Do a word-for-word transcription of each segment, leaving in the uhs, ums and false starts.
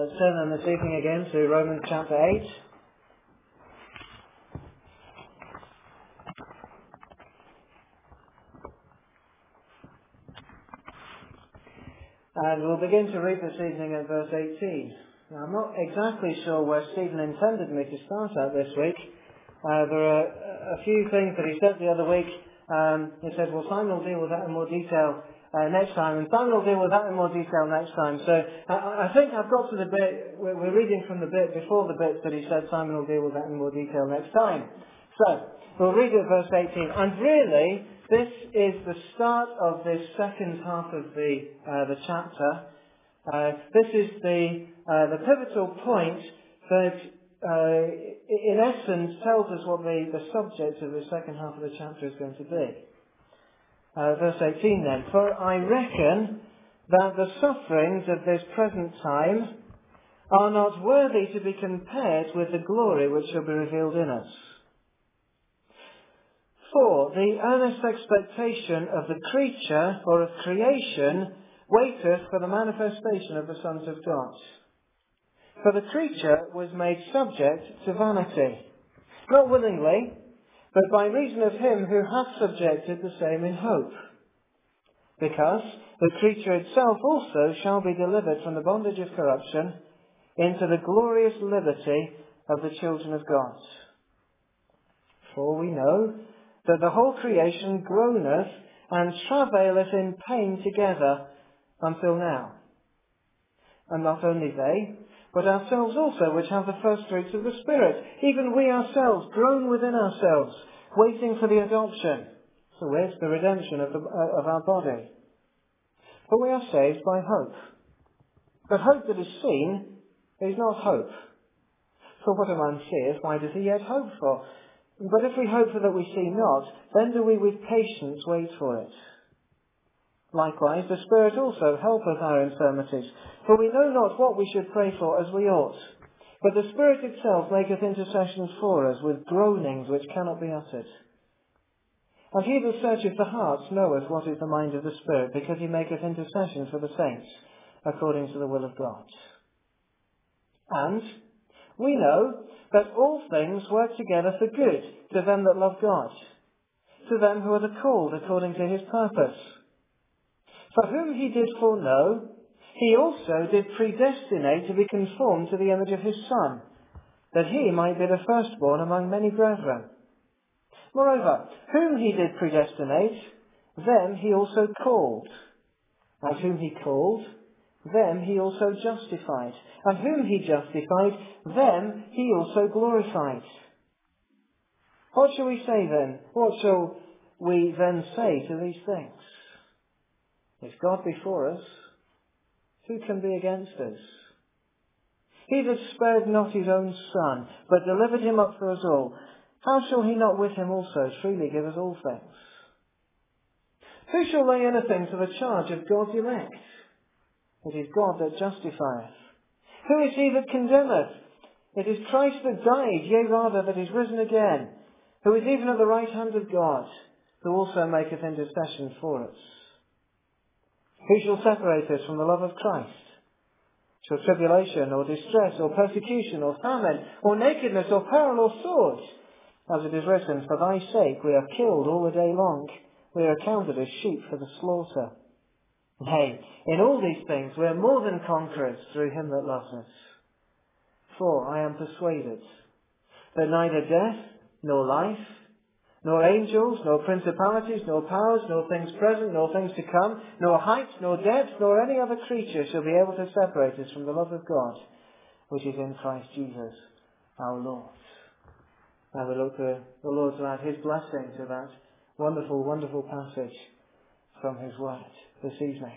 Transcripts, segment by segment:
Let's turn then this evening again to Romans chapter eight. And we'll begin to read this evening at verse eighteen. Now, I'm not exactly sure where Stephen intended me to start at this week. Uh, there are a few things that he said the other week. Um, he said, well, Simon will deal with that in more detail uh, next time, and Simon will deal with that in more detail next time. So I, I think I've got to the bit, we're, we're reading from the bit before the bit that he said Simon will deal with that in more detail next time. So, we'll read at verse eighteen. And really, this is the start of this second half of the uh, the chapter. Uh, this is the uh, the pivotal point that, uh, in essence, tells us what the, the subject of the second half of the chapter is going to be. Uh, verse eighteen then. For I reckon that the sufferings of this present time are not worthy to be compared with the glory which shall be revealed in us. For the earnest expectation of the creature, or of creation, waiteth for the manifestation of the sons of God. For the creature was made subject to vanity, not willingly, but by reason of him who hath subjected the same in hope. Because the creature itself also shall be delivered from the bondage of corruption into the glorious liberty of the children of God. For we know that the whole creation groaneth and travaileth in pain together until now. And not only they, but ourselves also, which have the first fruits of the Spirit, even we ourselves groan within ourselves, waiting for the adoption, to wit, the redemption of, the, uh, of our body. For we are saved by hope. But hope that is seen is not hope. For what a man seeth, why does he yet hope for? But if we hope for that we see not, then do we with patience wait for it. Likewise, the Spirit also helpeth our infirmities, for we know not what we should pray for as we ought. But the Spirit itself maketh intercession for us with groanings which cannot be uttered. And he that searcheth the hearts knoweth what is the mind of the Spirit, because he maketh intercession for the saints, according to the will of God. And we know that all things work together for good to them that love God, to them who are the called according to his purpose. For whom he did foreknow, he also did predestinate to be conformed to the image of his Son, that he might be the firstborn among many brethren. Moreover, whom he did predestinate, them he also called. And whom he called, them he also justified. And whom he justified, them he also glorified. What shall we say then? What shall we then say to these things? If God be for us, who can be against us? He that spared not his own Son, but delivered him up for us all, how shall he not with him also freely give us all things? Who shall lay anything to the charge of God's elect? It is God that justifieth. Who is he that condemneth? It is Christ that died, yea rather that is risen again, who is even at the right hand of God, who also maketh intercession for us. Who shall separate us from the love of Christ? Shall tribulation, or distress, or persecution, or famine, or nakedness, or peril, or sword? As it is written, for thy sake we are killed all the day long. We are accounted as sheep for the slaughter. Nay, in all these things we are more than conquerors through him that loves us. For I am persuaded that neither death, nor life, nor angels, nor principalities, nor powers, nor things present, nor things to come, nor height, nor depth, nor any other creature shall be able to separate us from the love of God, which is in Christ Jesus our Lord. Now we look to the Lord to add his blessing to that wonderful, wonderful passage from his word this evening.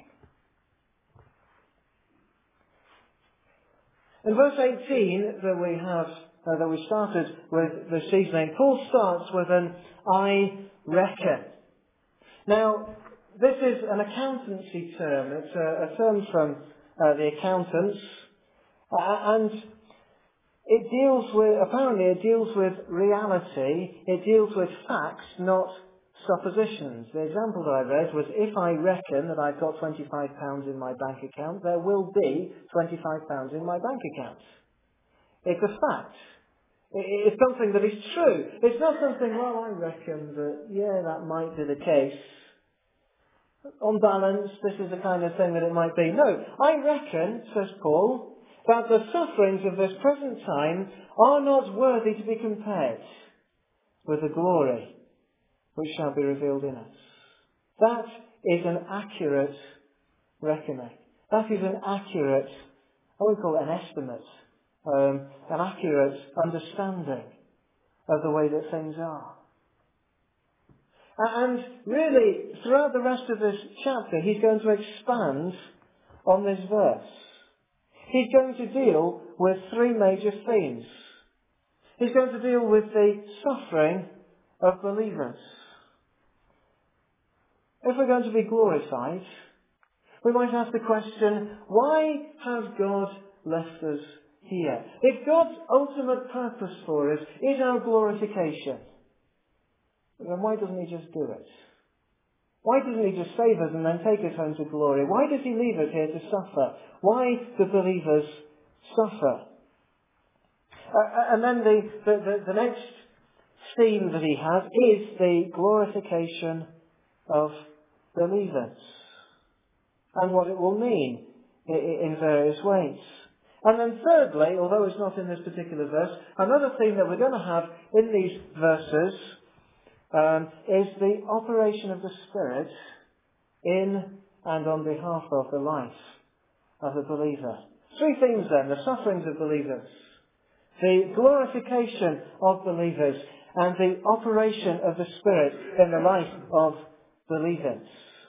In verse eighteen that we have, uh, that we started with this evening, Paul starts with an I reckon. Now, this is an accountancy term. It's a, a term from uh, the accountants, uh, and it deals with, apparently it deals with reality, it deals with facts, not suppositions. The example that I read was, if I reckon that I've got twenty-five pounds in my bank account, there will be twenty-five pounds in my bank account. It's a fact. It's something that is true. It's not something, well, I reckon that, yeah, that might be the case. On balance, this is the kind of thing that it might be. No, I reckon, says Paul, that the sufferings of this present time are not worthy to be compared with the glory which shall be revealed in us. That is an accurate reckoning. That is an accurate, I would call it an estimate, um, an accurate understanding of the way that things are. And really, throughout the rest of this chapter, he's going to expand on this verse. He's going to deal with three major themes. He's going to deal with the suffering of believers. If we're going to be glorified, we might ask the question, why has God left us here? If God's ultimate purpose for us is our glorification, then why doesn't he just do it? Why doesn't he just save us and then take us home to glory? Why does he leave us here to suffer? Why do believers suffer? Uh, and then the, the, the, the next theme that he has is the glorification of believers and what it will mean in various ways. And then thirdly, although it's not in this particular verse, another theme that we're going to have in these verses Um, is the operation of the Spirit in and on behalf of the life of the believer. Three themes then: the sufferings of believers, the glorification of believers, and the operation of the Spirit in the life of believers.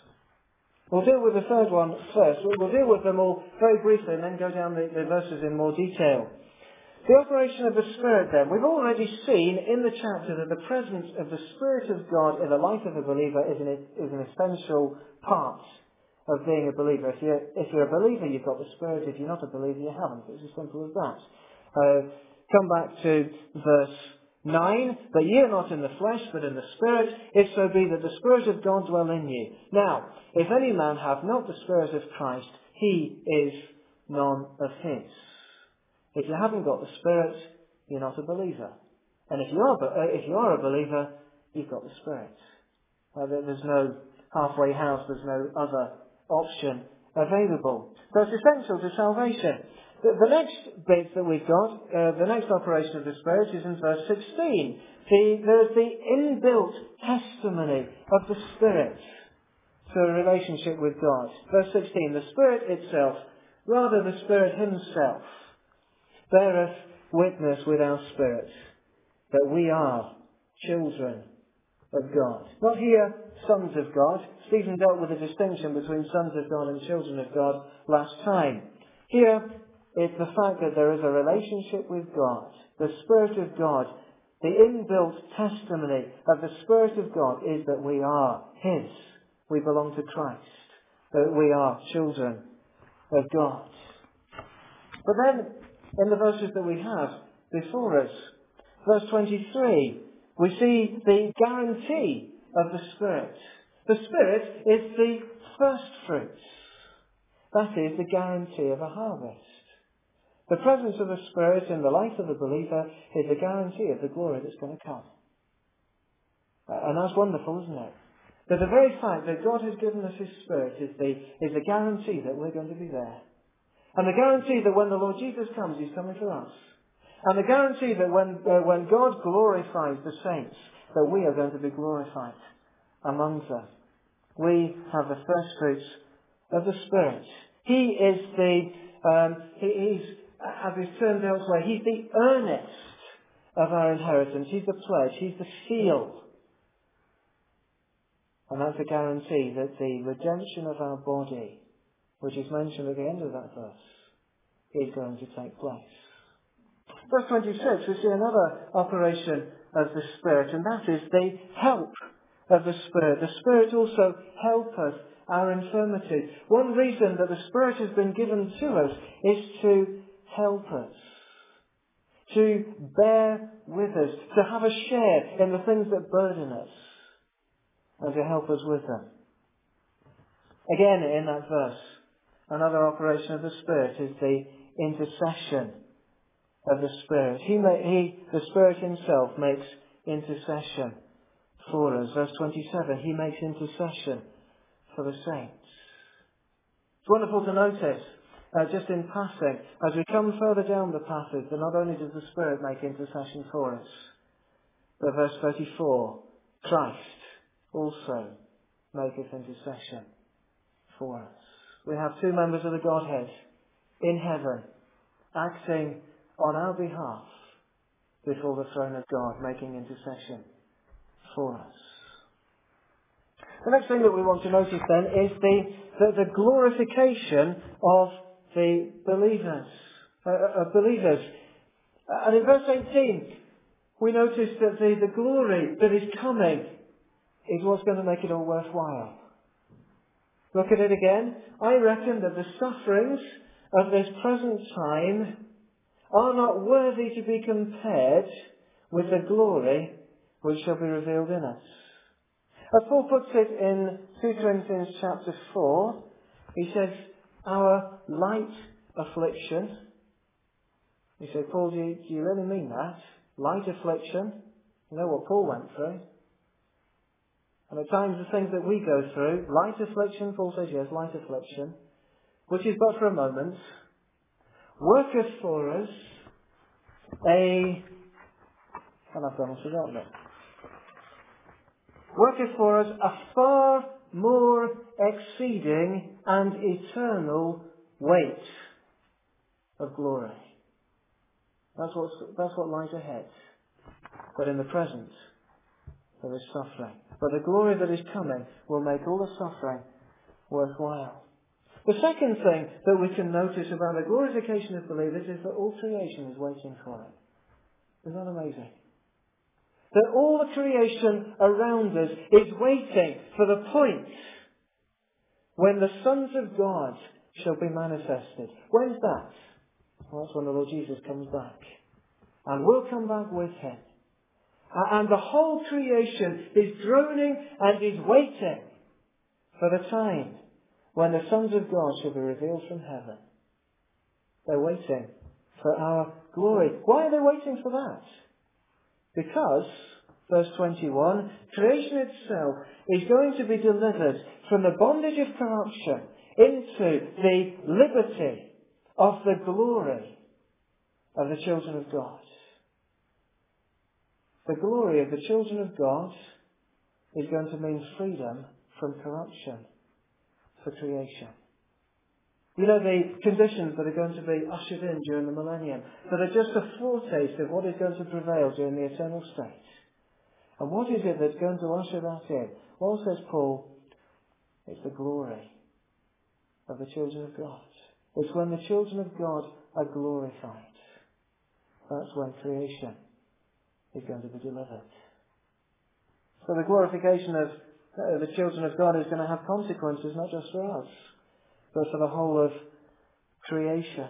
We'll deal with the third one first. We'll deal with them all very briefly and then go down the, the verses in more detail. The operation of the Spirit then. We've already seen in the chapter that the presence of the Spirit of God in the life of a believer is an, is an essential part of being a believer. If you're, if you're a believer, you've got the Spirit. If you're not a believer, you haven't. It's as simple as that. Uh, come back to verse nine. But ye are not in the flesh, but in the Spirit, if so be that the Spirit of God dwell in you. Now, if any man have not the Spirit of Christ, he is none of his. If you haven't got the Spirit, you're not a believer. And if you are, if you are a believer, you've got the Spirit. Uh, there's no halfway house, there's no other option available. So it's essential to salvation. The, the next bit that we've got, uh, the next operation of the Spirit is in verse sixteen. The, there's the inbuilt testimony of the Spirit to a relationship with God. Verse sixteen, the Spirit itself, rather the Spirit himself, beareth witness with our spirit that we are children of God. Not here, sons of God. Stephen dealt with the distinction between sons of God and children of God last time. Here, it's the fact that there is a relationship with God. The Spirit of God, the inbuilt testimony of the Spirit of God is that we are His. We belong to Christ. That we are children of God. But then, in the verses that we have before us, verse twenty-three, we see the guarantee of the Spirit. The Spirit is the first fruits. That is the guarantee of a harvest. The presence of the Spirit in the life of the believer is a guarantee of the glory that's going to come. And that's wonderful, isn't it? That the very fact that God has given us His Spirit is the, is the guarantee that we're going to be there. And the guarantee that when the Lord Jesus comes, He's coming for us. And the guarantee that when, uh, when God glorifies the saints, that we are going to be glorified among them. We have the first fruits of the Spirit. He is the, um, he, he's, as is termed elsewhere, He's the earnest of our inheritance. He's the pledge. He's the seal. And that's a guarantee that the redemption of our body, which is mentioned at the end of that verse, is going to take place. Verse twenty-six, we see another operation of the Spirit, and that is the help of the Spirit. The Spirit also helpeth our infirmity. One reason that the Spirit has been given to us is to help us, to bear with us, to have a share in the things that burden us. and to help us with them. Again, in that verse, another operation of the Spirit is the intercession of the Spirit. He, may, he, the Spirit himself, makes intercession for us. Verse twenty-seven, he makes intercession for the saints. It's wonderful to notice, uh, just in passing, as we come further down the passage, that not only does the Spirit make intercession for us, but verse thirty-four, Christ also maketh intercession for us. We have two members of the Godhead in heaven acting on our behalf before the throne of God, making intercession for us. The next thing that we want to notice then is the, the, the glorification of the believers. Uh, of believers. And in verse eighteen, we notice that the, the glory that is coming is what's going to make it all worthwhile. Look at it again. I reckon that the sufferings of this present time are not worthy to be compared with the glory which shall be revealed in us. As Paul puts it in Second Corinthians chapter four, he says, our light affliction. He said, Paul, do you, do you really mean that? Light affliction? You know what Paul went through? And at times the things that we go through, light affliction, Paul says, yes, light affliction, which is but for a moment, worketh for us a, and I've gone and forgotten it, worketh for us a far more exceeding and eternal weight of glory. That's what, that's what lies ahead. But in the present, there is suffering. But the glory that is coming will make all the suffering worthwhile. The second thing that we can notice about the glorification of believers is that all creation is waiting for it. Isn't that amazing? That all the creation around us is waiting for the point when the sons of God shall be manifested. When's that? Well, that's when the Lord Jesus comes back. And we'll come back with him. And the whole creation is groaning and is waiting for the time when the sons of God shall be revealed from heaven. They're waiting for our glory. Why are they waiting for that? Because, verse twenty-one, creation itself is going to be delivered from the bondage of corruption into the liberty of the glory of the children of God. The glory of the children of God is going to mean freedom from corruption for creation. You know, the conditions that are going to be ushered in during the millennium, that are just a foretaste of what is going to prevail during the eternal state. And what is it that's going to usher that in? Well, says Paul, it's the glory of the children of God. It's when the children of God are glorified. That's when creation is going to be delivered. So the glorification of uh, the children of God is going to have consequences not just for us, but for the whole of creation.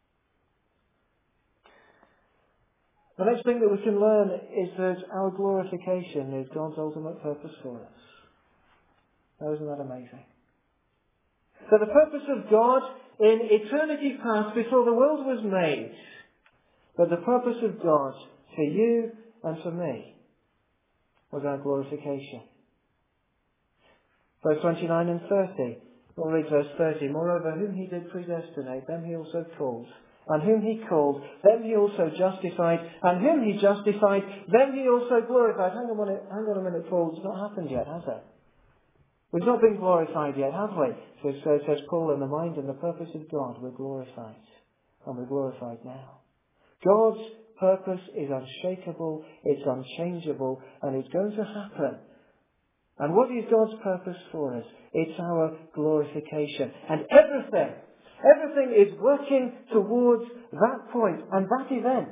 The next thing that we can learn is that our glorification is God's ultimate purpose for us. Now, isn't that amazing? So the purpose of God in eternity past, before the world was made, but the purpose of God for you and for me was our glorification. Verse twenty-nine and thirty. We'll read verse thirty. Moreover, whom he did predestinate, them he also called. And whom he called, them he also justified. And whom he justified, them he also glorified. Hang on a minute, hang on a minute, Paul. It's not happened yet, has it? We've not been glorified yet, have we? So, so says Paul, in the mind and the purpose of God, we're glorified. And we're glorified now. God's purpose is unshakable, it's unchangeable, and it's going to happen. And what is God's purpose for us? It's our glorification. And everything, everything is working towards that point and that event.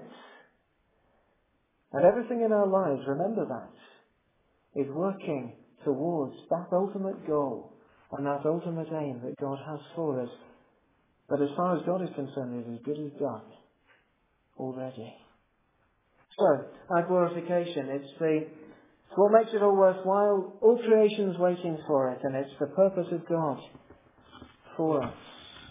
And everything in our lives, remember that, is working towards that ultimate goal and that ultimate aim that God has for us. But as far as God is concerned, it is good as done already. So, our glorification, it's the It's what makes it all worthwhile. All creation's waiting for it, and it's the purpose of God for us.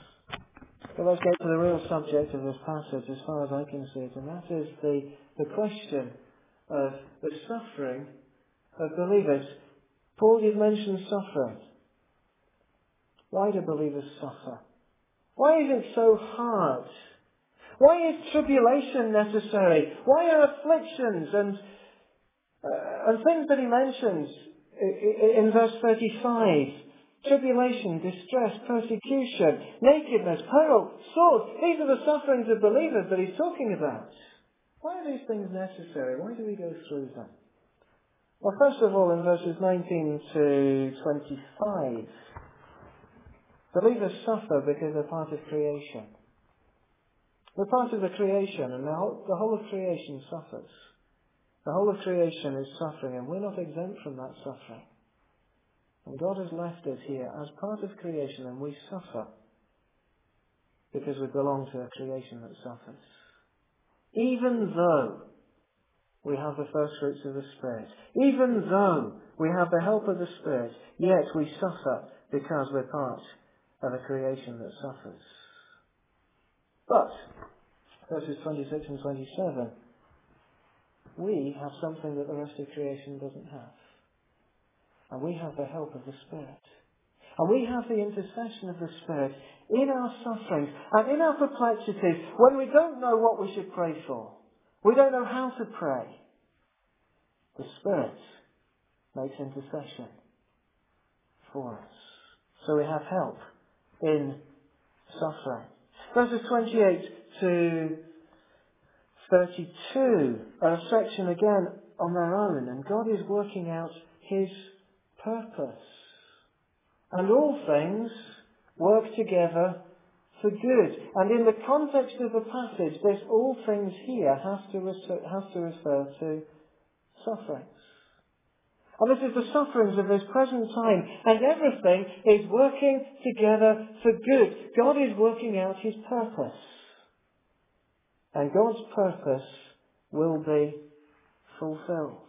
So let's get to the real subject of this passage as far as I can see it, and that is the, the question of the suffering of believers. Paul, you've mentioned suffering. Why do believers suffer? Why is it so hard? Why is tribulation necessary? Why are afflictions and, uh, and things that he mentions in, in verse thirty-five? Tribulation, distress, persecution, nakedness, peril, sword. These are the sufferings of believers that he's talking about. Why are these things necessary? Why do we go through them? Well, first of all, in verses nineteen to twenty-five, believers suffer because they're part of creation. We're part of the creation, and the whole, the whole of creation suffers. The whole of creation is suffering, and we're not exempt from that suffering. And God has left us here as part of creation, and we suffer because we belong to a creation that suffers. Even though we have the first fruits of the Spirit, even though we have the help of the Spirit, yet we suffer because we're part of a creation that suffers. But, verses twenty-six and twenty-seven, we have something that the rest of creation doesn't have. And we have the help of the Spirit. And we have the intercession of the Spirit in our sufferings and in our perplexities when we don't know what we should pray for. We don't know how to pray. The Spirit makes intercession for us. So we have help in suffering. Verses twenty-eight to thirty-two are a section again on their own, and God is working out His purpose. And all things work together for good. And in the context of the passage, this all things here has to refer, has to refer to sufferings. And this is the sufferings of this present time. And everything is working together for good. God is working out His purpose. And God's purpose will be fulfilled.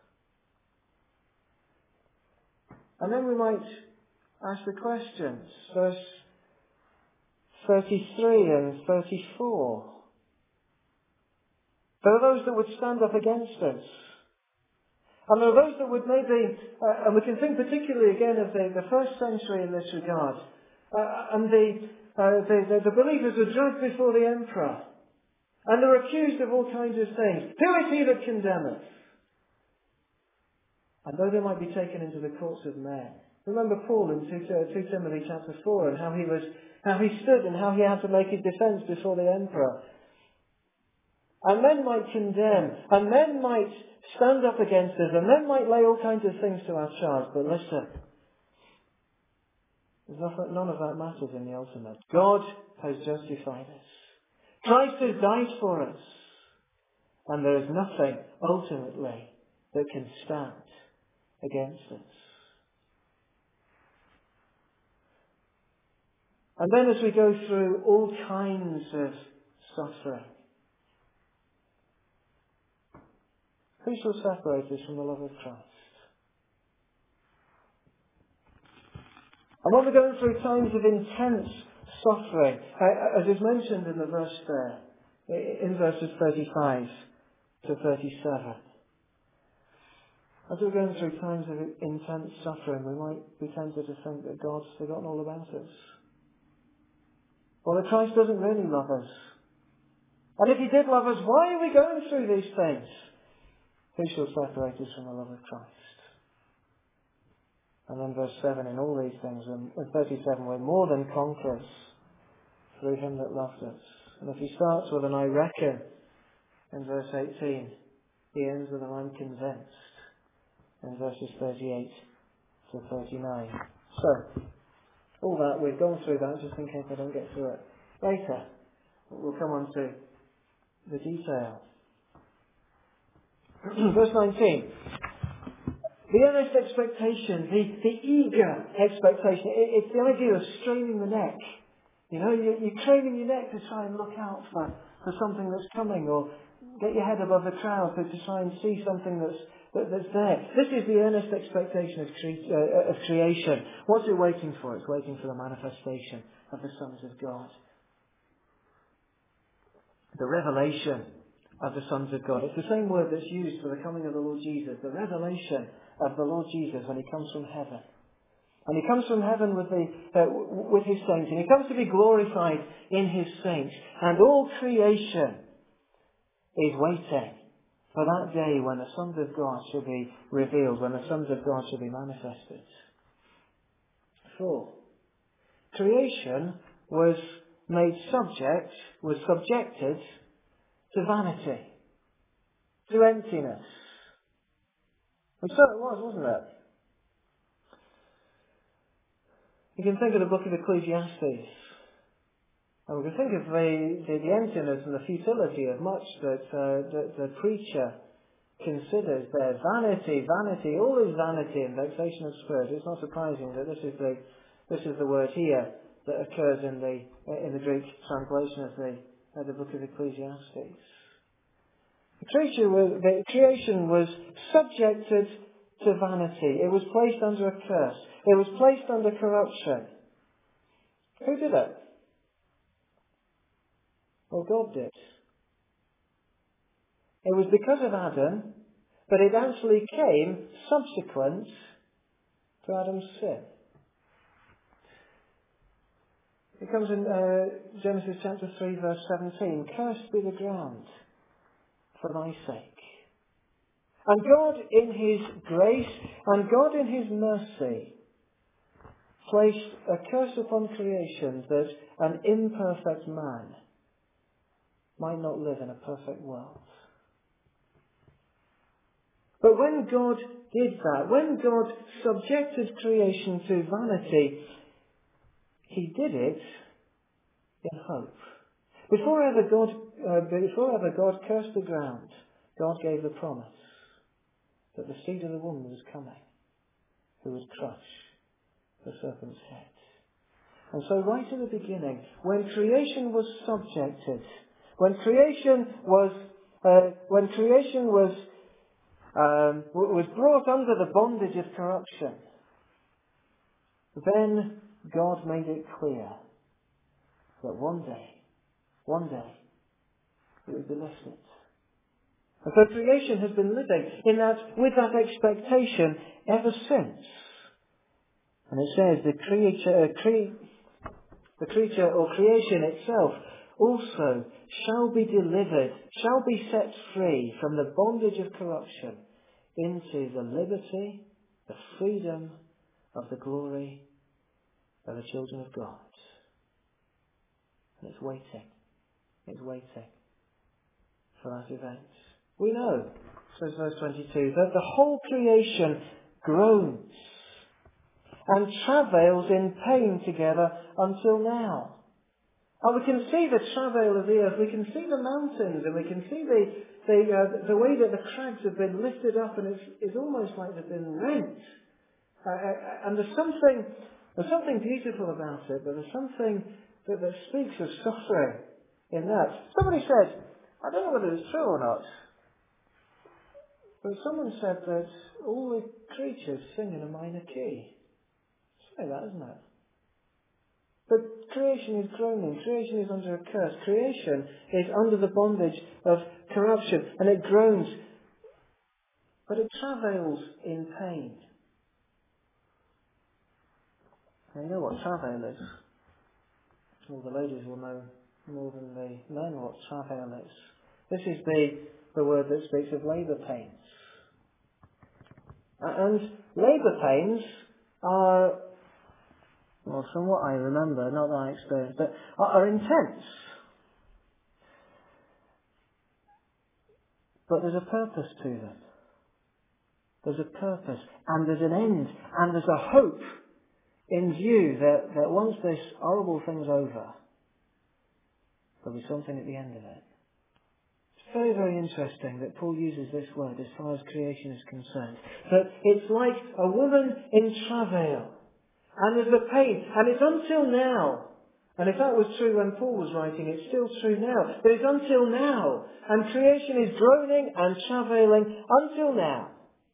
And then we might ask the questions. Verse thirty-three and thirty-four. There are those that would stand up against us. And there are those that would maybe, uh, and we can think particularly again of the, the first century in this regard, uh, and the, uh, the, the, the believers are dragged before the emperor, and they're accused of all kinds of things. Who is he that condemneth? And though they might be taken into the courts of men. Remember Paul in two Timothy chapter four, and how he was, how he stood and how he had to make his defence before the emperor. And men might condemn, and men might stand up against us, and men might lay all kinds of things to our charge. But listen, there's nothing, none of that matters in the ultimate. God has justified us. Christ has died for us. And there is nothing, ultimately, that can stand against us. And then as we go through all kinds of suffering, who shall separate us from the love of Christ? And when we're going through times of intense suffering, as is mentioned in the verse there, in verses thirty-five to thirty-seven, as we're going through times of intense suffering, we might be tempted to think that God's forgotten all about us. Or that Christ doesn't really love us. And if He did love us, why are we going through these things? Who shall separate us from the love of Christ? And then verse seven, in all these things, in thirty-seven, we're more than conquerors through Him that loved us. And if he starts with an I reckon in verse eighteen, he ends with an I'm convinced in verses thirty-eight to thirty-nine. So, all that, we've gone through that just in case I don't get through it. Later, we'll come on to the detail. Verse nineteen. The earnest expectation, the, the eager expectation. It, it's the idea of straining the neck. You know, you, you're craning your neck to try and look out for, for something that's coming, or get your head above the crowd to, to try and see something that's that, that's there. This is the earnest expectation of, cre- uh, of creation. What's it waiting for? It's waiting for the manifestation of the sons of God. The revelation of the sons of God. It's the same word that's used for the coming of the Lord Jesus. The revelation of the Lord Jesus when he comes from heaven. And he comes from heaven with, the, uh, with his saints. And he comes to be glorified in his saints. And all creation is waiting for that day when the sons of God shall be revealed, when the sons of God shall be manifested. Four. Creation was made subject, was subjected to vanity, to emptiness. And so it was, wasn't it? You can think of the book of Ecclesiastes. And we can think of the, the, the emptiness and the futility of much that, uh, that the preacher considers there. Vanity, vanity, all is vanity and vexation of spirit. It's not surprising that this is the this is the word here that occurs in the in the Greek translation of the of the book of Ecclesiastes. The creature was, the creation was subjected to vanity. It was placed under a curse. It was placed under corruption. Who did it? Well, God did. It was because of Adam, but it actually came subsequent to Adam's sin. It comes in uh, Genesis chapter three, verse seventeen. Cursed be the ground for thy sake. And God in his grace and God in his mercy placed a curse upon creation that an imperfect man might not live in a perfect world. But when God did that, when God subjected creation to vanity, he did it in hope. Before ever God, uh, before ever God cursed the ground, God gave the promise that the seed of the woman was coming, who would crush the serpent's head. And so right at the beginning, when creation was subjected, when creation was, uh, when creation was, um, was brought under the bondage of corruption, then God made it clear that one day, one day, it would be lifted. And so creation has been living in that, with that expectation ever since. And it says the creature, uh, cre- the creature or creation itself also shall be delivered, shall be set free from the bondage of corruption into the liberty, the freedom of the glory of the children of God. And it's waiting. It's waiting for that event. We know, says verse twenty-two, that the whole creation groans and travails in pain together until now. And we can see the travail of the earth, we can see the mountains, and we can see the the, uh, the way that the crags have been lifted up, and it's, it's almost like they've been rent. Uh, uh, and there's something, there's something beautiful about it, but there's something that, that speaks of suffering in that. Somebody said, I don't know whether it's true or not, but someone said that all the creatures sing in a minor key. Say that, isn't it? But creation is groaning. Creation is under a curse. Creation is under the bondage of corruption, and it groans, but it travails in pain. Now, you know what travail is? Well, the ladies will know more than the men what travail is. This is the, the word that speaks of labour pains. And labour pains are, well, from what I remember, not that I experienced, but are, are intense. But there's a purpose to them. There's a purpose, and there's an end, and there's a hope in view that, that once this horrible thing's over, there'll be something at the end of it. It's very, very interesting that Paul uses this word as far as creation is concerned. That it's like a woman in travail. And there's the pain. And it's until now. And if that was true when Paul was writing, it's still true now. But it's until now. And creation is groaning and travailing until now.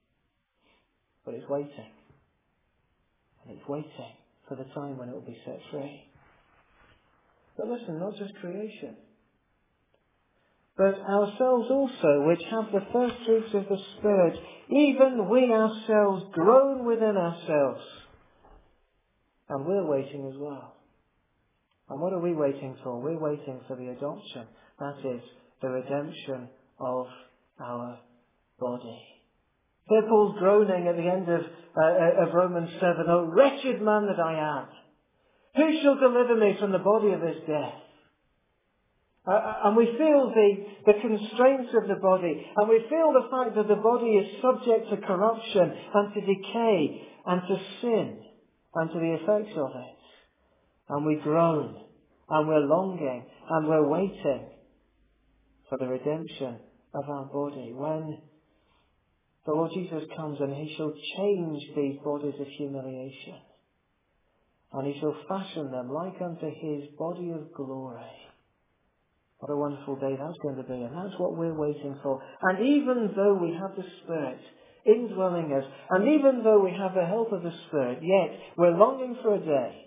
but it's waiting. And it's waiting for the time when it will be set free. But listen, not just creation, but ourselves also, which have the first fruits of the Spirit, even we ourselves groan within ourselves. And we're waiting as well. And what are we waiting for? We're waiting for the adoption. That is, the redemption of our body. Here Paul's groaning at the end of, uh, of Romans seven, "O wretched man that I am, who shall deliver me from the body of this death?" Uh, and we feel the, the constraints of the body, and we feel the fact that the body is subject to corruption and to decay and to sin and to the effects of it. And we groan, and we're longing, and we're waiting for the redemption of our body, when the Lord Jesus comes and he shall change these bodies of humiliation, and he shall fashion them like unto his body of glory. What a wonderful day that's going to be, and that's what we're waiting for. And even though we have the Spirit indwelling us, and even though we have the help of the Spirit, yet we're longing for a day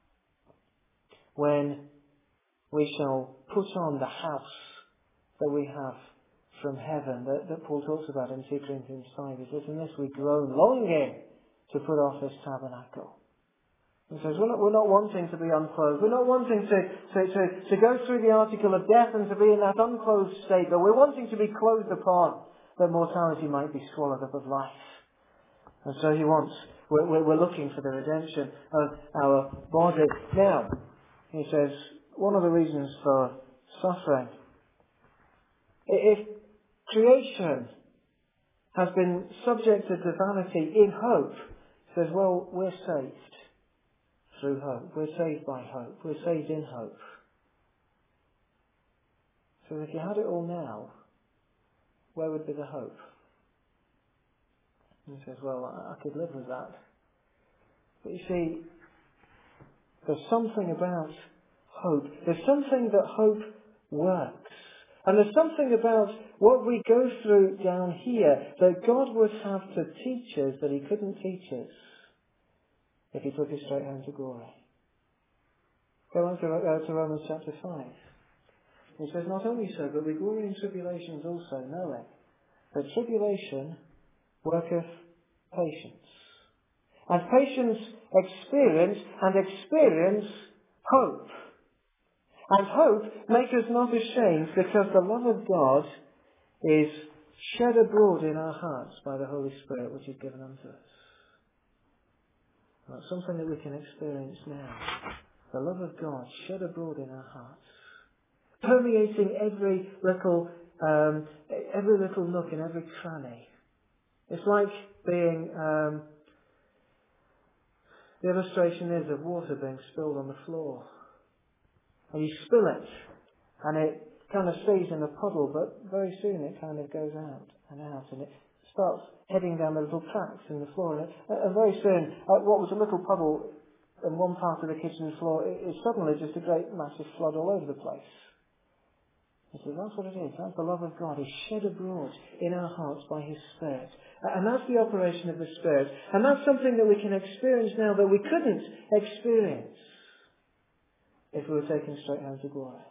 when we shall put on the house that we have from heaven, that, that Paul talks about in two Corinthians five. He says, "In this we groan, longing to put off this tabernacle." He says, we're not, we're not wanting to be unclothed. We're not wanting to, to, to, to go through the article of death and to be in that unclothed state, but we're wanting to be clothed upon, that mortality might be swallowed up of life. And so he wants, we're, we're looking for the redemption of our body. Now, he says, one of the reasons for suffering, if creation has been subjected to vanity in hope, he says, well, we're saved through hope. We're saved by hope. We're saved in hope. So if you had it all now, where would be the hope? And he says, well, I, I could live with that. But you see, there's something about hope. There's something that hope works. And there's something about what we go through down here that God would have to teach us that he couldn't teach us if he took us straight home to glory. Go on to, uh, to Romans chapter five. He says, not only so, but we glory in tribulations also, knowing that tribulation worketh patience. And patience experience, and experience hope. And hope makes us not ashamed, because the love of God is shed abroad in our hearts by the Holy Spirit which is given unto us. That's something that we can experience now. The love of God shed abroad in our hearts, permeating every little, um, every little nook and every cranny. It's like being, um, the illustration is of water being spilled on the floor. And you spill it, and it kind of stays in a puddle, but very soon it kind of goes out and out, and it starts heading down the little cracks in the floor. And, it, and very soon, uh, what was a little puddle in one part of the kitchen floor is suddenly just a great massive flood all over the place. He says, that's what it is. That's the love of God. He's shed abroad in our hearts by his Spirit. And that's the operation of the Spirit. And that's something that we can experience now that we couldn't experience if we were taken straight home to glory.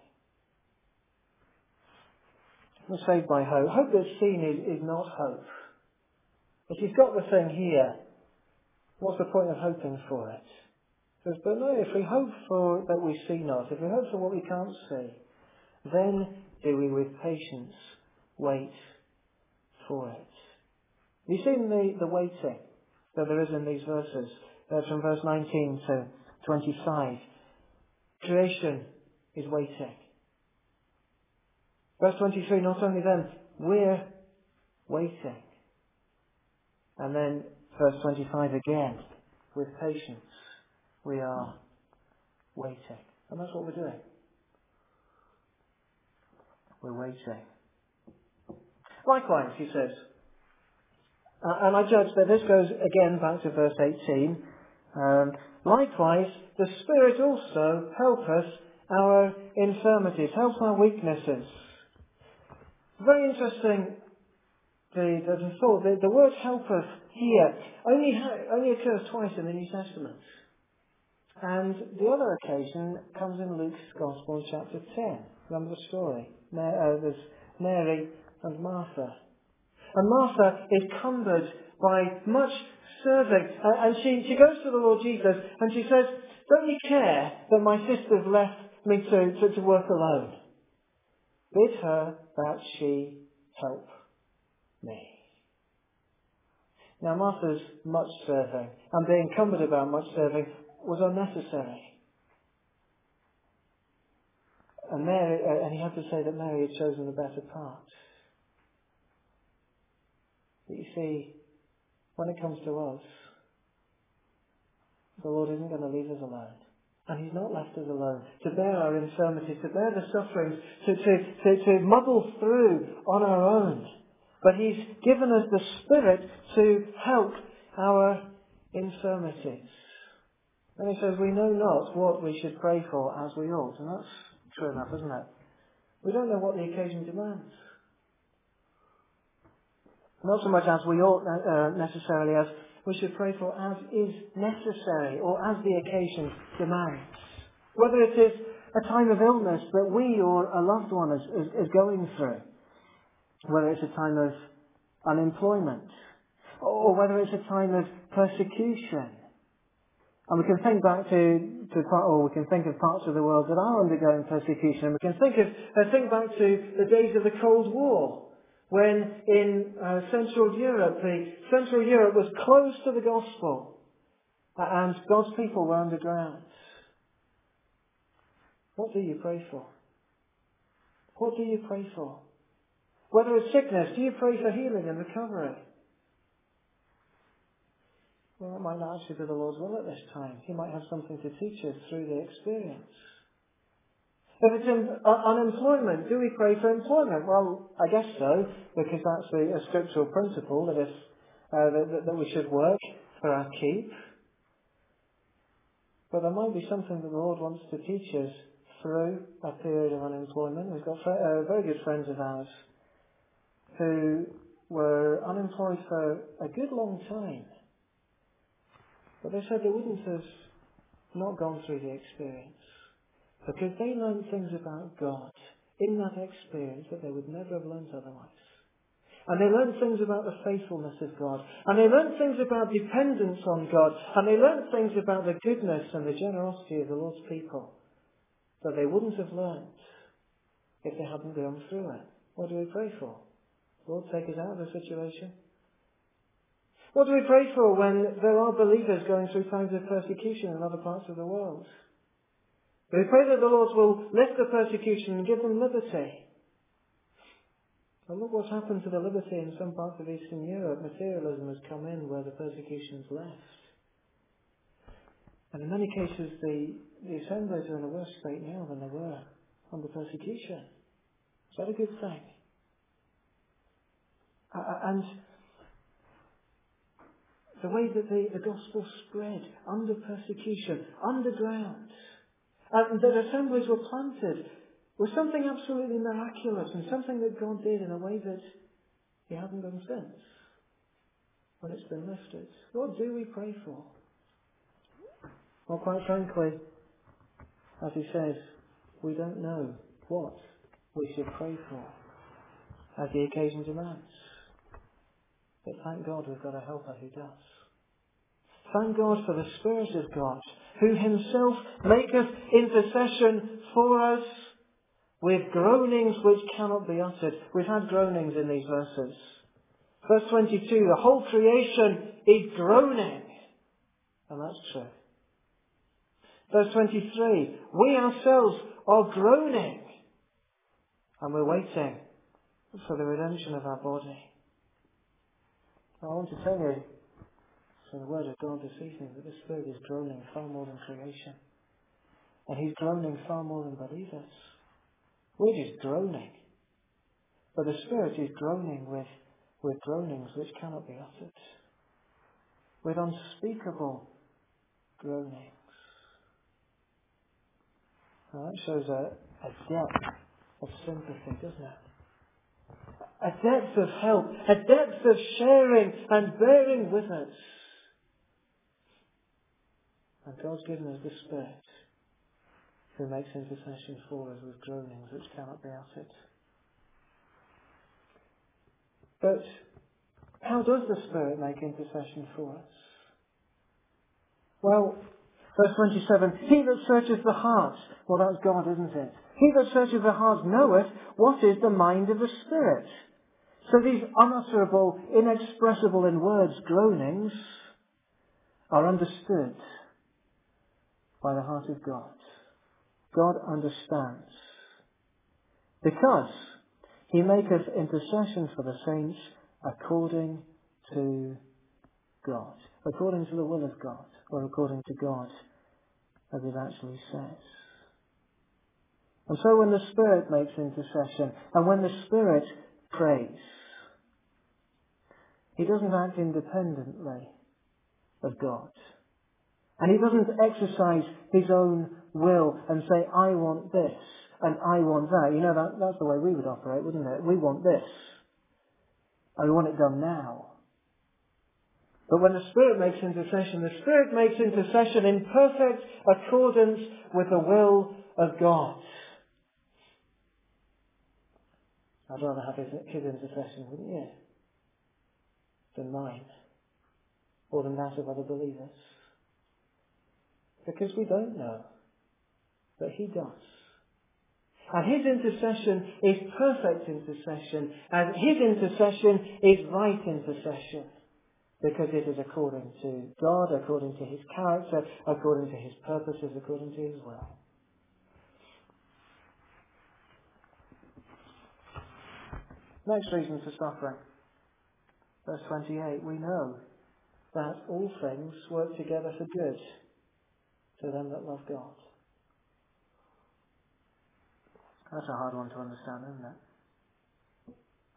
We're saved by hope. Hope that's seen is, is not hope. If you've got the thing here, what's the point of hoping for it? Says, but no, if we hope for that we see not, if we hope for what we can't see, then do we with patience wait for it. You've seen the, the waiting that there is in these verses, uh, from verse nineteen to twenty-five. Creation is waiting. Verse twenty-three, not only then, we're waiting. And then verse twenty-five again, with patience, we are waiting. And that's what we're doing. We're waiting. Likewise, he says, uh, and I judge that this goes again back to verse eighteen, um, likewise, the Spirit also help us our infirmities, helps our weaknesses. Very interesting, the, the thought, the, the word helpeth here only, only occurs twice in the New Testament. And the other occasion comes in Luke's Gospel in chapter ten. Remember the story? Ma- uh, there's Mary and Martha. And Martha is cumbered by much serving. Uh, and she, she goes to the Lord Jesus and she says, don't you care that my sister's left me to, to, to work alone? Bid her that she help me. Now Martha's much serving and being cumbered about much serving was unnecessary. And Mary, uh, and he had to say that Mary had chosen the better part. But you see, when it comes to us, the Lord isn't going to leave us alone. And He's not left us alone to bear our infirmities, to bear the sufferings, to, to, to, to muddle through on our own. But He's given us the Spirit to help our infirmities. And He says, we know not what we should pray for as we ought. And that's true enough, isn't it? We don't know what the occasion demands. Not so much as we ought uh, necessarily as we should pray for as is necessary or as the occasion demands. Whether it is a time of illness that we or a loved one is, is, is going through. Whether it's a time of unemployment. Or whether it's a time of persecution. And we can think back to, to or we can think of parts of the world that are undergoing persecution. And we can think of, uh, think back to the days of the Cold War. When in uh, Central Europe, the Central Europe was closed to the gospel and God's people were underground. What do you pray for? What do you pray for? Whether it's sickness, do you pray for healing and recovery? Well, that might not actually be the Lord's will at this time. He might have something to teach us through the experience. If it's in, uh, unemployment, do we pray for employment? Well, I guess so, because that's the, a scriptural principle that, if, uh, that, that we should work for our keep. But there might be something that the Lord wants to teach us through a period of unemployment. We've got uh, very good friends of ours who were unemployed for a good long time. But they said they wouldn't have not gone through the experience. Because they learned things about God in that experience that they would never have learned otherwise. And they learned things about the faithfulness of God. And they learned things about dependence on God. And they learned things about the goodness and the generosity of the Lord's people that they wouldn't have learned if they hadn't gone through it. What do we pray for? Lord, take us out of the situation. What do we pray for when there are believers going through times of persecution in other parts of the world? We pray that the Lord will lift the persecution and give them liberty. And look what's happened to the liberty in some parts of Eastern Europe. Materialism has come in where the persecution's left. And in many cases the, the assemblies are in a worse state now than they were under persecution. Is that a good thing? Uh, and the way that the, the gospel spread under persecution, underground, and that assemblies were planted was something absolutely miraculous and something that God did in a way that He hasn't done since when it's been lifted. What do we pray for? Well, quite frankly, as He says, we don't know what we should pray for as the occasion demands. But thank God we've got a helper who does. Thank God for the Spirit of God, who Himself maketh intercession for us with groanings which cannot be uttered. We've had groanings in these verses. Verse twenty-two, the whole creation is groaning. And that's true. Verse twenty-three, we ourselves are groaning. And we're waiting for the redemption of our body. I want to tell you, from the Word of God this evening, that the Spirit is groaning far more than creation. And He's groaning far more than believers. We're just groaning. But the Spirit is groaning with, with groanings which cannot be uttered. With unspeakable groanings. Now that shows a, a depth of sympathy, doesn't it? a depth of help, a depth of sharing and bearing with us. And God's given us the Spirit who makes intercession for us with groanings which cannot be uttered. But how does the Spirit make intercession for us? Well, verse twenty-seven, he that searcheth the hearts, well that's God, isn't it? He that searcheth the hearts knoweth what is the mind of the Spirit. So these unutterable, inexpressible in words groanings are understood by the heart of God. God understands. Because he maketh intercession for the saints according to God. According to the will of God, or according to God, as it actually says. And so when the Spirit makes intercession, and when the Spirit prays, he doesn't act independently of God. And he doesn't exercise his own will and say, I want this, and I want that. You know, that, that's the way we would operate, wouldn't it? We want this, and we want it done now. But when the Spirit makes intercession, the Spirit makes intercession in perfect accordance with the will of God. I'd rather have his, his intercession, wouldn't you? Than mine. Or than that of other believers. Because we don't know. But he does. And his intercession is perfect intercession. And his intercession is right intercession. Because it is according to God, according to his character, according to his purposes, according to his will. Next reason for suffering. Verse twenty-eight, we know that all things work together for good to them that love God. That's a hard one to understand, isn't it?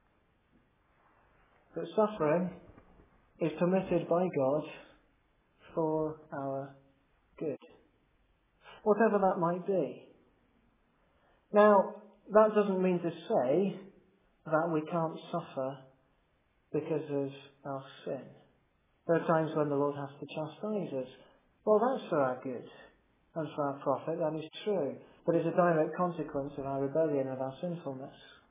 But suffering is permitted by God for our good. Whatever that might be. Now, that doesn't mean to say that we can't suffer because of our sin. There are times when the Lord has to chastise us. Well, that's for our good and for our profit, that is true. But it's a direct consequence of our rebellion and our sinfulness.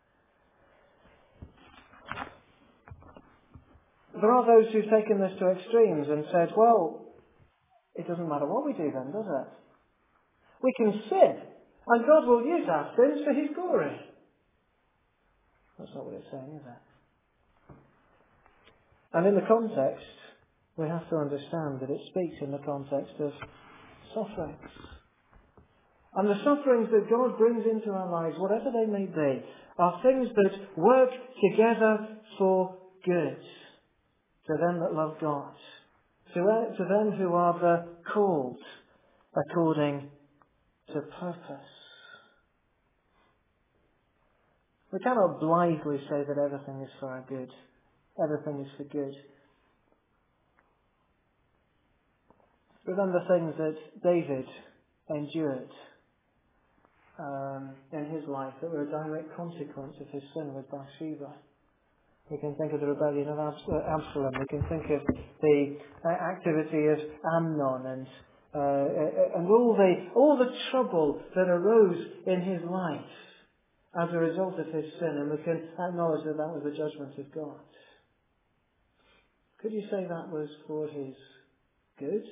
There are those who've taken this to extremes and said, well, it doesn't matter what we do then, does it? We can sin, and God will use our sins for his glory. That's not what it's saying, is it? And in the context, we have to understand that it speaks in the context of sufferings. And the sufferings that God brings into our lives, whatever they may be, are things that work together for good to them that love God, to, to them who are the called according to purpose. We cannot blithely say that everything is for our good. Everything is for good. Remember things that David endured um, in his life that were a direct consequence of his sin with Bathsheba. We can think of the rebellion of Absalom. We can think of the activity of Amnon and uh, and all the all the trouble that arose in his life as a result of his sin. And we can acknowledge that that was the judgment of God. Could you say that was for his good?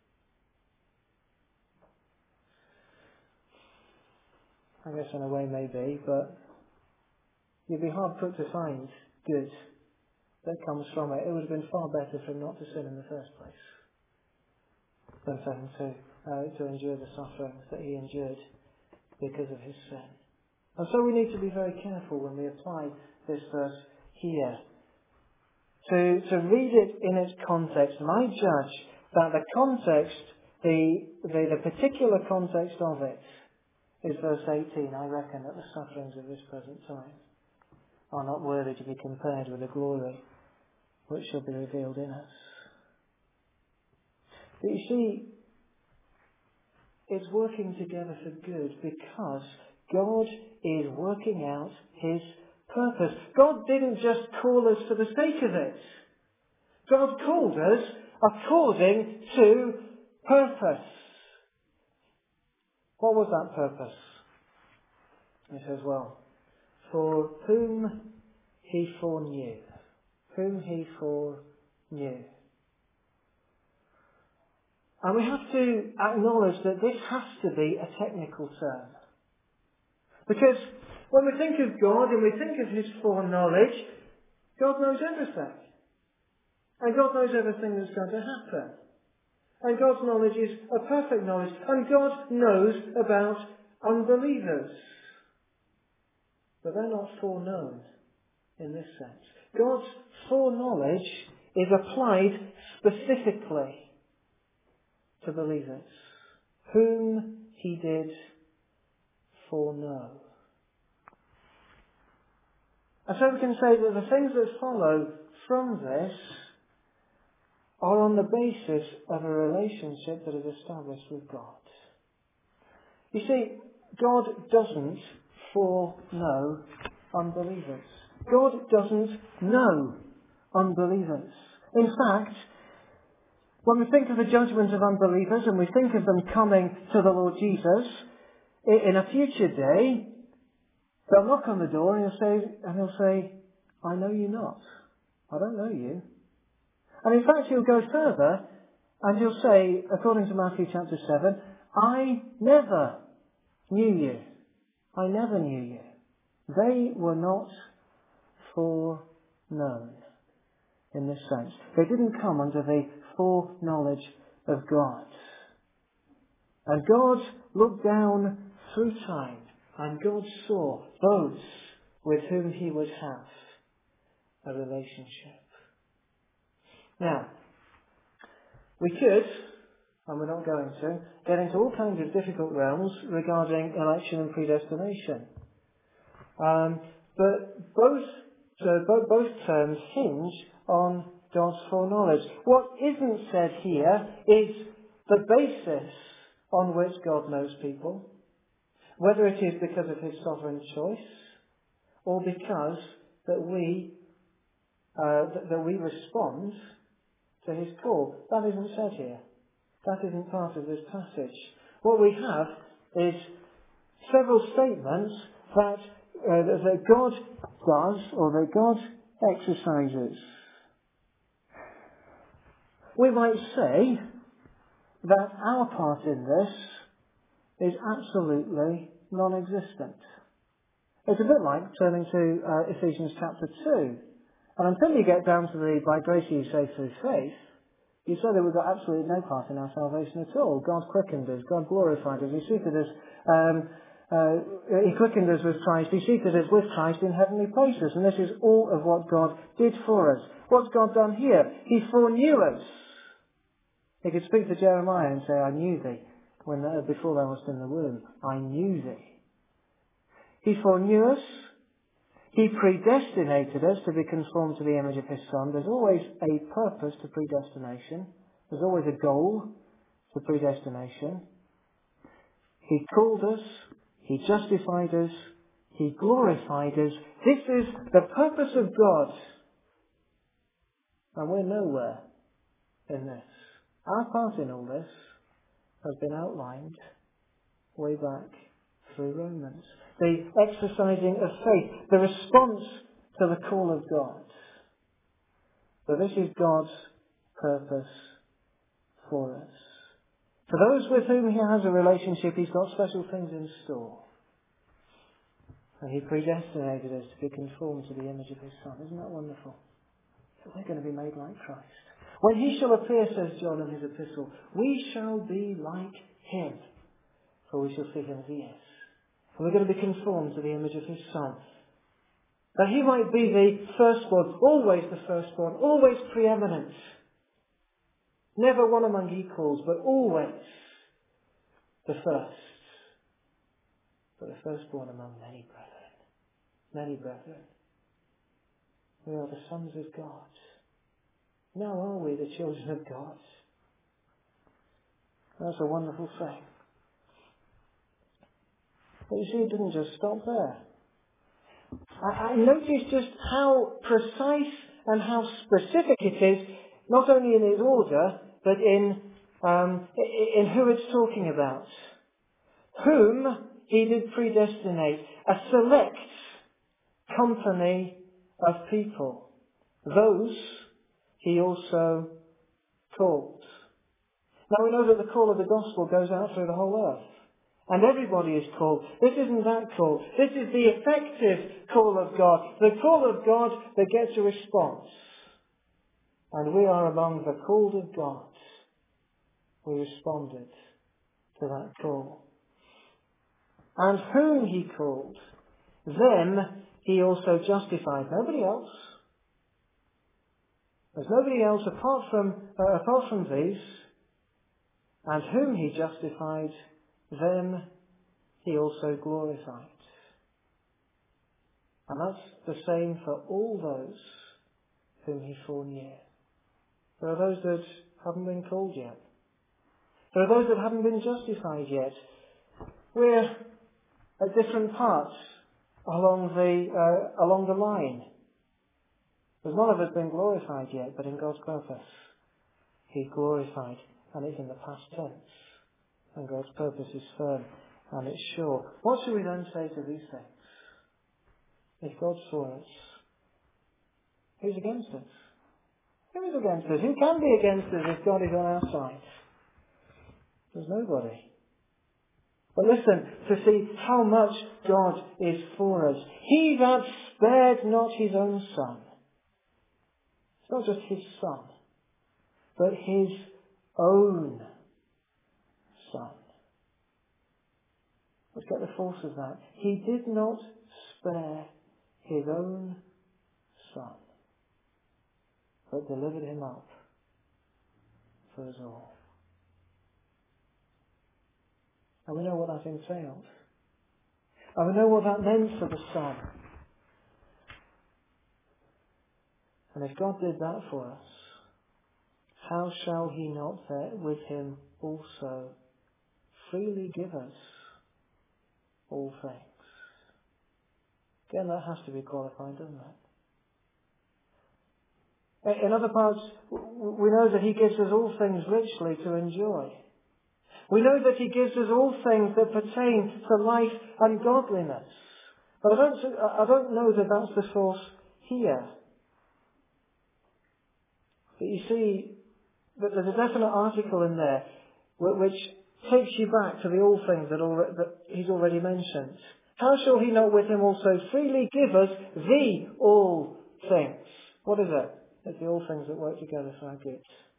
I guess in a way maybe, but you'd be hard put to find good that comes from it. It would have been far better for him not to sin in the first place than for him to, uh, to endure the sufferings that he endured because of his sin. And so we need to be very careful when we apply this verse here. To, to read it in its context, and I judge that the context, the, the, the particular context of it is verse eighteen. I reckon that the sufferings of this present time are not worthy to be compared with the glory which shall be revealed in us. But you see, it's working together for good because God is working out his purpose. God didn't just call us for the sake of it. God called us according to purpose. What was that purpose? He says, well, for whom he foreknew. Whom he foreknew. And we have to acknowledge that this has to be a technical term. Because when we think of God and we think of his foreknowledge, God knows everything. And God knows everything that's going to happen. And God's knowledge is a perfect knowledge. And God knows about unbelievers. But they're not foreknown in this sense. God's foreknowledge is applied specifically to believers, whom he did foreknow. And so we can say that the things that follow from this are on the basis of a relationship that is established with God. You see, God doesn't foreknow unbelievers. God doesn't know unbelievers. In fact, when we think of the judgment of unbelievers and we think of them coming to the Lord Jesus, in a future day, they'll knock on the door and he'll say, and he'll say, I know you not. I don't know you. And in fact, he'll go further and he'll say, according to Matthew chapter seven, I never knew you. I never knew you. They were not foreknown in this sense. They didn't come under the foreknowledge of God. And God looked down through time and God saw those with whom he would have a relationship. Now, we could, and we're not going to, get into all kinds of difficult realms regarding election and predestination. Um, but both, so both, both terms hinge on God's foreknowledge. What isn't said here is the basis on which God knows people, whether it is because of his sovereign choice or because that we uh, that, that we respond to his call. That isn't said here. That isn't part of this passage. What we have is several statements that, uh, that God does or that God exercises. We might say that our part in this is absolutely non-existent. It's a bit like turning to uh, Ephesians chapter two. And until you get down to the by grace you say through faith, you say that we've got absolutely no part in our salvation at all. God quickened us, God glorified us, he seated us, um, uh, he quickened us with Christ, he seated us with Christ in heavenly places. And this is all of what God did for us. What's God done here? He foreknew us. He could speak to Jeremiah and say, I knew thee when uh, before thou wast in the womb. I knew thee. He foreknew us. He predestinated us to be conformed to the image of his Son. There's always a purpose to predestination. There's always a goal to predestination. He called us. He justified us. He glorified us. This is the purpose of God. And we're nowhere in this. Our part in all this has been outlined way back through Romans. The exercising of faith, the response to the call of God. But this is God's purpose for us. For those with whom he has a relationship, he's got special things in store. And he predestinated us to be conformed to the image of his Son. Isn't that wonderful? So we're going to be made like Christ. When he shall appear, says John in his epistle, we shall be like him, for we shall see him as he is. And we're going to be conformed to the image of his Son. That he might be the firstborn, always the firstborn, always preeminent. Never one among equals, but always the first. But the firstborn among many brethren. Many brethren. We are the sons of God. Now are we the children of God? That's a wonderful thing. But you see, it didn't just stop there. I, I notice just how precise and how specific it is, not only in its order, but in, um, in who it's talking about. Whom he did predestinate, a select company of people. Those he also called. Now we know that the call of the gospel goes out through the whole earth. And everybody is called. This isn't that call. This is the effective call of God. The call of God that gets a response. And we are among the called of God. We responded to that call. And whom he called, them he also justified. Nobody else. There's nobody else apart from, uh, apart from these. And whom he justified, them he also glorified. And that's the same for all those whom he foreknew. There are those that haven't been called yet. There are those that haven't been justified yet. We're at different parts along the uh, along the line. There's none of us been glorified yet, but in God's purpose, He glorified, and it's in the past tense. And God's purpose is firm and it's sure. What should we then say to these things? If God's for us, who's against us? Who is against us? Who can be against us if God is on our side? There's nobody. But listen, to see how much God is for us. He that spared not his own son. It's not just his son, but his own son. Let's get the force of that. He did not spare his own son, but delivered him up for us all. And we know what that entailed. And we know what that meant for the Son. And if God did that for us, how shall he not with him also freely give us all things? Again, that has to be qualified, doesn't it? In other parts, we know that he gives us all things richly to enjoy. We know that he gives us all things that pertain to life and godliness. But I don't, I don't know that that's the source here. But you see, that there's a definite article in there which takes you back to the all things that, already, that he's already mentioned. How shall he not with him also freely give us the all things? What is it? It's the all things that work together for our good.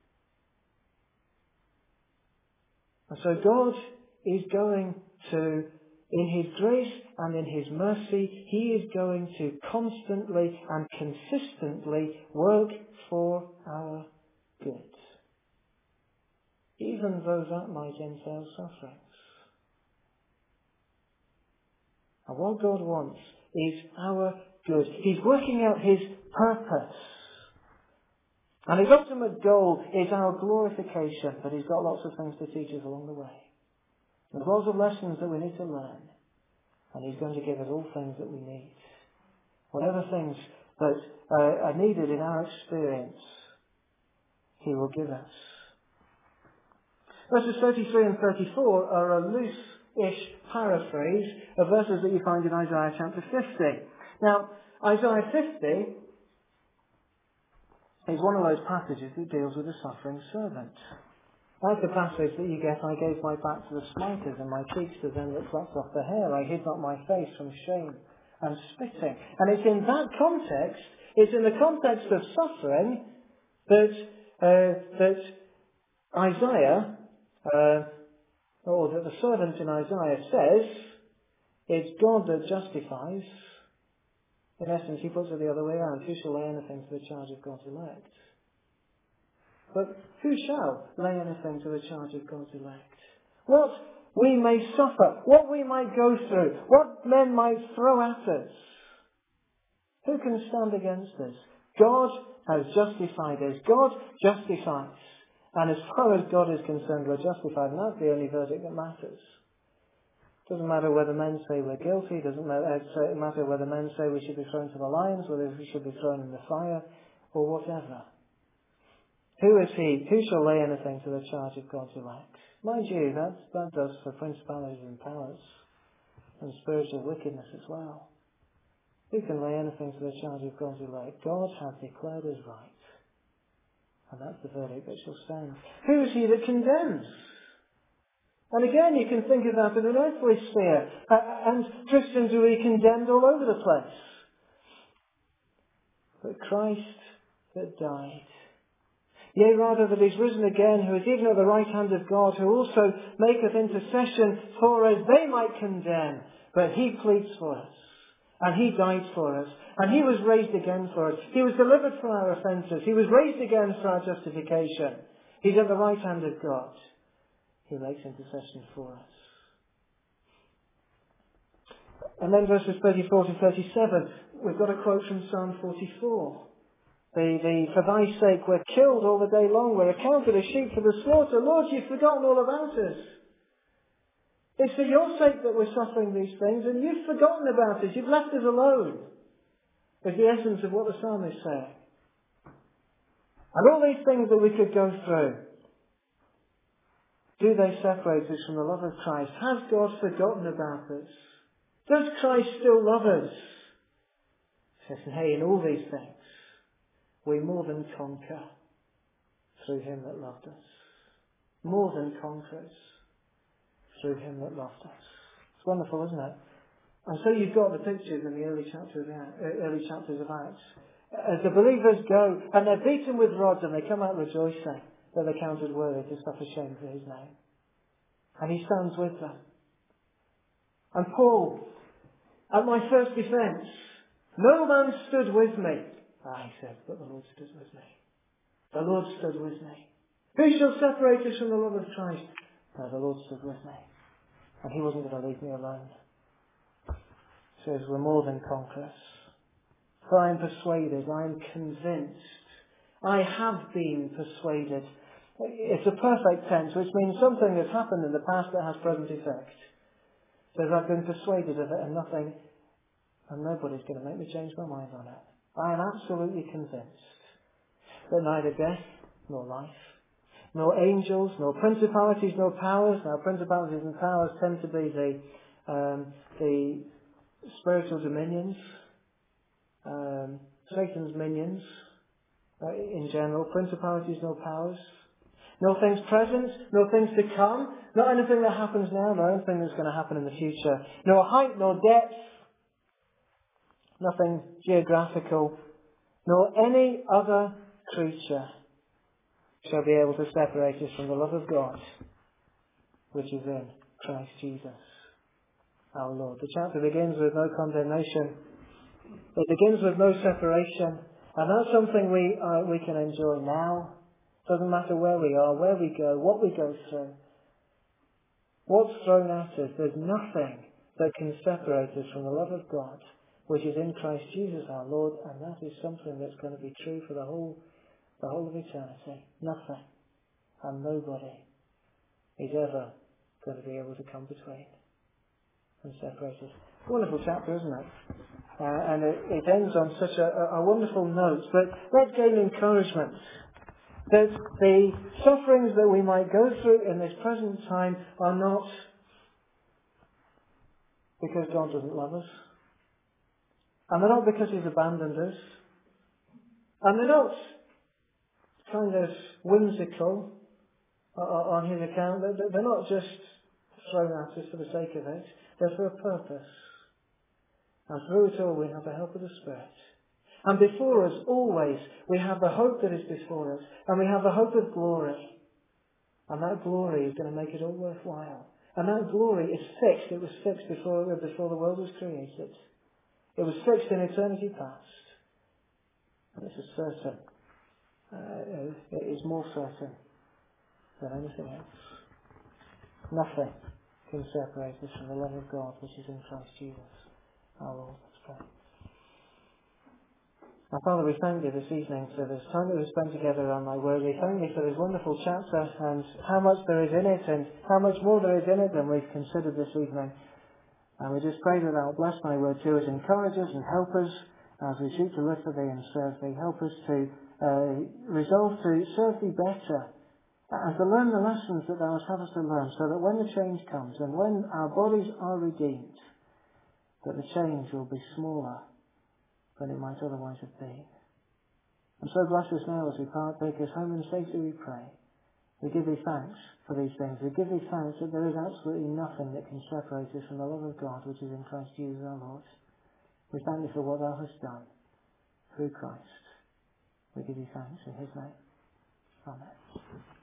And so God is going to, in his grace and in his mercy, he is going to constantly and consistently work for our good. Even though that might entail sufferings. And what God wants is our good. He's working out his purpose. And his ultimate goal is our glorification, but he's got lots of things to teach us along the way. There's lots of lessons that we need to learn, and he's going to give us all things that we need. Whatever things that uh, are needed in our experience, he will give us. Verses thirty-three and thirty-four are a loose-ish paraphrase of verses that you find in Isaiah chapter fifty. Now, Isaiah fifty is one of those passages that deals with the suffering servant. That's the passage that you get, I gave my back to the smiters and my cheeks to them that plucked off the hair. I hid not my face from shame and spitting. And it's in that context, it's in the context of suffering that, uh, that Isaiah, uh, or that the servant in Isaiah says, it's God that justifies. In essence, he puts it the other way around. Who shall lay anything to the charge of God's elect? But who shall lay anything to the charge of God's elect? What we may suffer, what we might go through, what men might throw at us. Who can stand against us? God has justified us. God justifies. And as far as God is concerned, we're justified. And that's the only verdict that matters. Doesn't matter whether men say we're guilty. Doesn't matter whether men say we should be thrown to the lions, whether we should be thrown in the fire, or whatever. Who is he? Who shall lay anything to the charge of God's elect? Mind you, that, that does for principalities and powers and spiritual wickedness as well. Who can lay anything to the charge of God's elect? God has declared us right. And that's the verdict that shall stand. Who is he that condemns? And again, you can think of that in an earthly sphere. And Christians will be condemned all over the place. But Christ that died, yea, rather that is risen again, who is even at the right hand of God, who also maketh intercession for us, they might condemn, but he pleads for us. And he died for us. And he was raised again for us. He was delivered from our offences. He was raised again for our justification. He's at the right hand of God. He makes intercession for us. And then verses thirty-four to thirty-seven, we've got a quote from Psalm forty-four. The, the, for thy sake we're killed all the day long. We're accounted as sheep for the slaughter. Lord, you've forgotten all about us. It's for your sake that we're suffering these things, and you've forgotten about us. You've left us alone. Is the essence of what the psalm is saying. And all these things that we could go through, do they separate us from the love of Christ? Has God forgotten about us? Does Christ still love us? He says, nay, in all these things, we more than conquer through him that loved us. More than conquerors through him that loved us. It's wonderful, isn't it? And so you've got the pictures in the early chapters, early chapters of Acts. As the believers go, and they're beaten with rods, and they come out rejoicing that they're counted worthy to suffer shame for his name. And he stands with them. And Paul, at my first defence, no man stood with me. Ah, he said, but the Lord stood with me. The Lord stood with me. Who shall separate us from the love of Christ? No, the Lord stood with me. And he wasn't going to leave me alone. He says, we're more than conquerors. For I am persuaded, I am convinced, I have been persuaded. It's a perfect tense, which means something that's happened in the past that has present effect. It says, I've been persuaded of it, and nothing, and nobody's going to make me change my mind on it. I am absolutely convinced that neither death nor life, nor angels, nor principalities, nor powers. Now, principalities and powers tend to be the um, the spiritual dominions, um, Satan's minions uh, in general. Principalities, nor powers, nor things present, nor things to come, not anything that happens now, nor anything that's going to happen in the future, nor height, nor depth, nothing geographical, nor any other creature shall be able to separate us from the love of God, which is in Christ Jesus, our Lord. The chapter begins with no condemnation. It begins with no separation. And that's something we uh, we can enjoy now. Doesn't matter where we are, where we go, what we go through, what's thrown at us. There's nothing that can separate us from the love of God, which is in Christ Jesus our Lord, and that is something that's going to be true for the whole the whole of eternity. Nothing and nobody is ever going to be able to come between and separate us. Wonderful chapter, isn't it? Uh, and it, it ends on such a, a wonderful note. But let's gain encouragement that the sufferings that we might go through in this present time are not because God doesn't love us. And they're not because he's abandoned us. And they're not kind of whimsical on his account. They're not just thrown at us for the sake of it. They're for a purpose. And through it all we have the help of the Spirit. And before us, always, we have the hope that is before us. And we have the hope of glory. And that glory is going to make it all worthwhile. And that glory is fixed. It was fixed before, before the world was created. It was fixed in eternity past. And this is certain. Uh, it is more certain than anything else. Nothing can separate us from the love of God which is in Christ Jesus, our Lord. Let's pray. Our Father, we thank Thee this evening for this time that we spent together on Thy Word. We thank Thee for this wonderful chapter and how much there is in it and how much more there is in it than we've considered this evening. And we just pray that thou bless thy word to us, encourage us and help us as we seek to live for thee and serve thee. Help us to uh, resolve to serve thee better and to learn the lessons that thou hast have us to learn, so that when the change comes and when our bodies are redeemed, that the change will be smaller than it might otherwise have been. And so bless us now as we part, take us home in safety, we pray. We give thee thanks for these things. We give thee thanks that there is absolutely nothing that can separate us from the love of God which is in Christ Jesus our Lord. We thank thee for what thou hast done through Christ. We give thee thanks in his name. Amen.